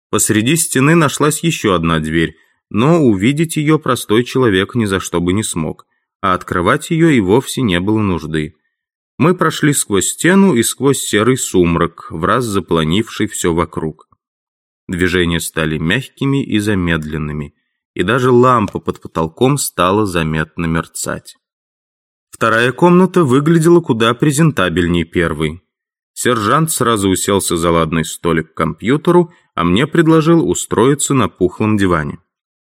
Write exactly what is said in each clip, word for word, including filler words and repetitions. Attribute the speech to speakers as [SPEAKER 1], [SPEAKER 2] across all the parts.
[SPEAKER 1] Посреди стены нашлась еще одна дверь, но увидеть ее простой человек ни за что бы не смог, а открывать ее и вовсе не было нужды. Мы прошли сквозь стену и сквозь серый сумрак, враз заполонивший все вокруг. Движения стали мягкими и замедленными, и даже лампа под потолком стала заметно мерцать. Вторая комната выглядела куда презентабельнее первой. Сержант сразу уселся за ладный столик к компьютеру, а мне предложил устроиться на пухлом диване.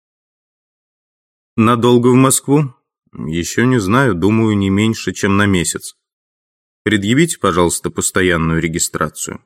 [SPEAKER 1] «Надолго в Москву?» «Еще не знаю, думаю, не меньше, чем на месяц. Предъявите, пожалуйста, постоянную регистрацию».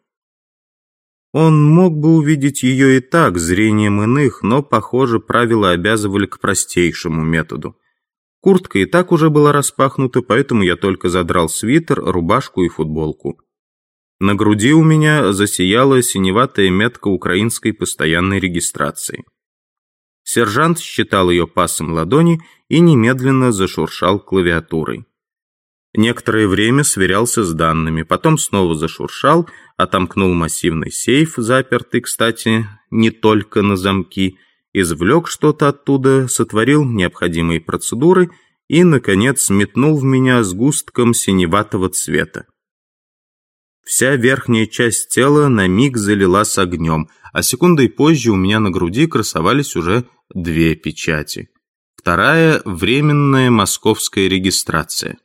[SPEAKER 1] Он мог бы увидеть ее и так, зрением иных, но, похоже, правила обязывали к простейшему методу. Куртка и так уже была распахнута, поэтому я только задрал свитер, рубашку и футболку. На груди у меня засияла синеватая метка украинской постоянной регистрации. Сержант считал ее пасом ладони и немедленно зашуршал клавиатурой. Некоторое время сверялся с данными, потом снова зашуршал, отомкнул массивный сейф, запертый, кстати, не только на замки, извлек что-то оттуда, сотворил необходимые процедуры и, наконец, метнул в меня сгустком синеватого цвета. Вся верхняя часть тела на миг залилась огнем, а секундой позже у меня на груди красовались уже две печати. Вторая – временная московская регистрация.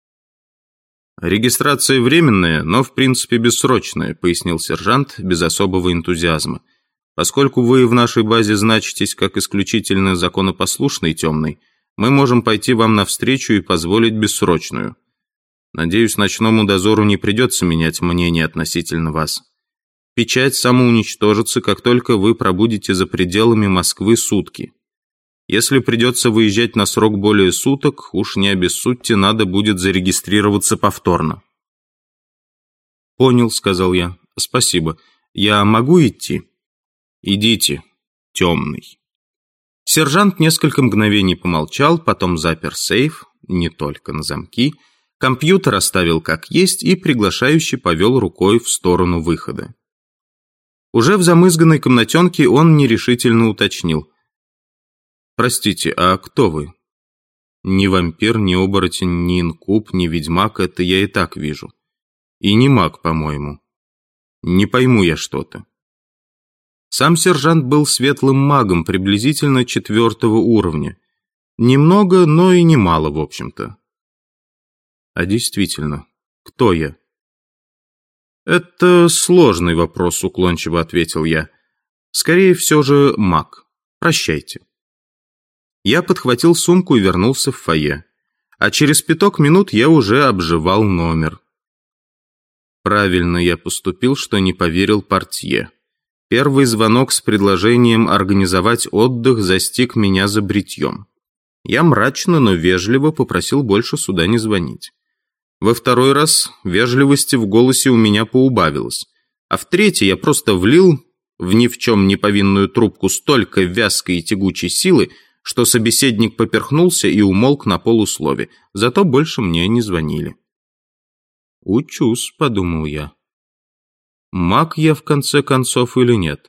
[SPEAKER 1] «Регистрация временная, но в принципе бессрочная», — пояснил сержант без особого энтузиазма. «Поскольку вы в нашей базе значитесь как исключительно законопослушный темный, мы можем пойти вам навстречу и позволить бессрочную. Надеюсь, ночному дозору не придется менять мнение относительно вас. Печать самоуничтожится, как только вы пробудете за пределами Москвы сутки. Если придется выезжать на срок более суток, уж не обессудьте, надо будет зарегистрироваться повторно». «Понял», — сказал я. «Спасибо. Я могу идти?» «Идите, темный». Сержант несколько мгновений помолчал, потом запер сейф, не только на замки, компьютер оставил как есть и приглашающе повел рукой в сторону выхода. Уже в замызганной комнатенке он нерешительно уточнил: «Простите, а кто вы?» «Ни вампир, ни оборотень, ни инкуб, ни ведьмак, это я и так вижу. И не маг, по-моему. Не пойму я что-то». Сам сержант был светлым магом, приблизительно четвертого уровня. Немного, но и немало, в общем-то. «А действительно, кто я?» «Это сложный вопрос», — уклончиво ответил я. «Скорее все же маг. Прощайте». Я подхватил сумку и вернулся в фойе. А через пяток минут я уже обживал номер. Правильно я поступил, что не поверил портье. Первый звонок с предложением организовать отдых застиг меня за бритьем. Я мрачно, но вежливо попросил больше сюда не звонить. Во второй раз вежливости в голосе у меня поубавилось. А в третий я просто влил в ни в чем не повинную трубку столько вязкой и тягучей силы, что собеседник поперхнулся и умолк на полуслове, зато больше мне не звонили. «Учусь», — подумал я. Маг я в конце концов или нет?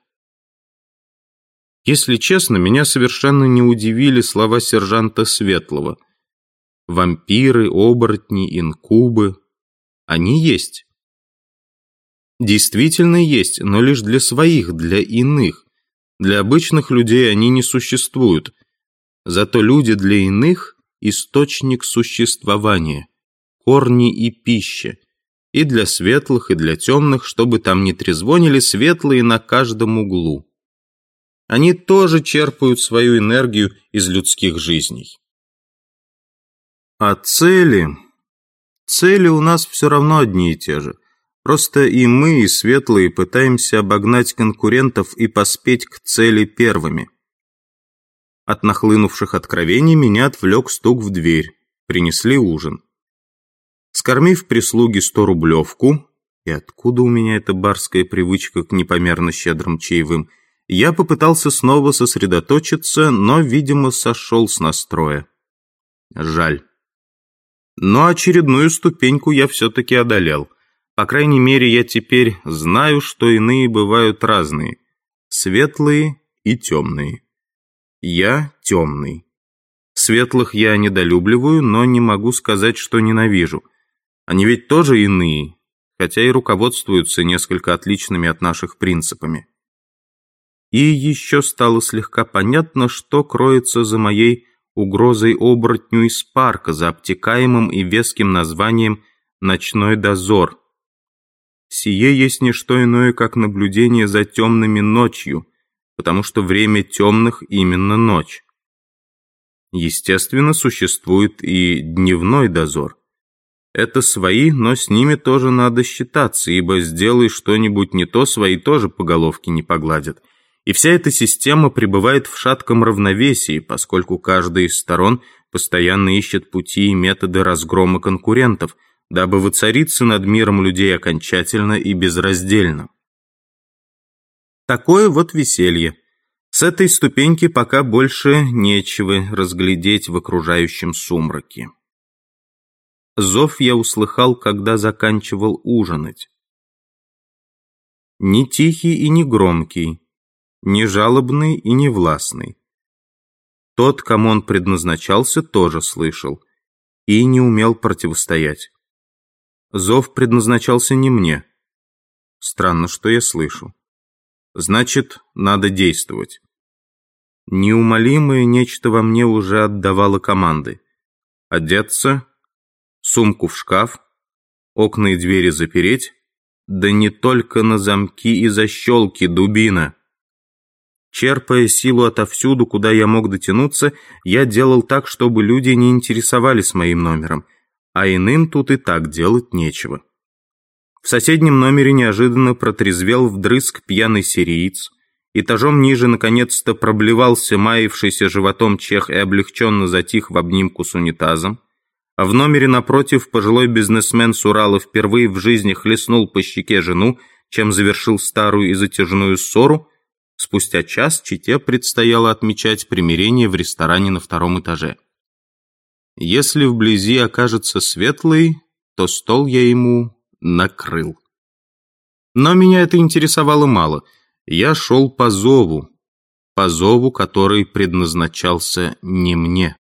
[SPEAKER 1] Если честно, меня совершенно не удивили слова сержанта Светлого. Вампиры, оборотни, инкубы. Они есть. Действительно есть, но лишь для своих, для иных. Для обычных людей они не существуют. Зато люди для иных – источник существования, корни и пища. И для светлых, и для темных, чтобы там не трезвонили светлые на каждом углу. Они тоже черпают свою энергию из людских жизней. А цели? Цели у нас все равно одни и те же. Просто и мы, и светлые пытаемся обогнать конкурентов и поспеть к цели первыми. От нахлынувших откровений меня отвлек стук в дверь. Принесли ужин. Скормив прислуге сторублевку, и откуда у меня эта барская привычка к непомерно щедрым чаевым, я попытался снова сосредоточиться, но, видимо, сошел с настроя. Жаль. Но очередную ступеньку я все-таки одолел. По крайней мере, я теперь знаю, что иные бывают разные. Светлые и темные. Я темный. Светлых я недолюбливаю, но не могу сказать, что ненавижу. Они ведь тоже иные, хотя и руководствуются несколько отличными от наших принципами. И еще стало слегка понятно, что кроется за моей угрозой оборотню из парка, за обтекаемым и веским названием «Ночной дозор». Сие есть не что иное, как наблюдение за темными ночью, потому что время темных именно ночь. Естественно, существует и дневной дозор. Это свои, но с ними тоже надо считаться, ибо сделай что-нибудь не то, свои тоже по головке не погладят. И вся эта система пребывает в шатком равновесии, поскольку каждая из сторон постоянно ищет пути и методы разгрома конкурентов, дабы воцариться над миром людей окончательно и безраздельно. Такое вот веселье. С этой ступеньки пока больше нечего разглядеть в окружающем сумраке. Зов я услыхал, когда заканчивал ужинать. Не тихий и не громкий, не жалобный и не властный. Тот, кому он предназначался, тоже слышал и не умел противостоять. Зов предназначался не мне. Странно, что я слышу. Значит, надо действовать. Неумолимое нечто во мне уже отдавало команды. Одеться, сумку в шкаф, окна и двери запереть, да не только на замки и защелки, дубина. Черпая силу отовсюду, куда я мог дотянуться, я делал так, чтобы люди не интересовались моим номером, а иным тут и так делать нечего. В соседнем номере неожиданно протрезвел вдрызг пьяный сириец. Этажом ниже наконец-то проблевался маявшийся животом чех и облегченно затих в обнимку с унитазом. А в номере напротив пожилой бизнесмен с Урала впервые в жизни хлестнул по щеке жену, чем завершил старую и затяжную ссору. Спустя час чете предстояло отмечать примирение в ресторане на втором этаже. Если вблизи окажется светлый, то стол я ему накрыл. Но меня это интересовало мало. Я шел по зову, по зову, который предназначался не мне.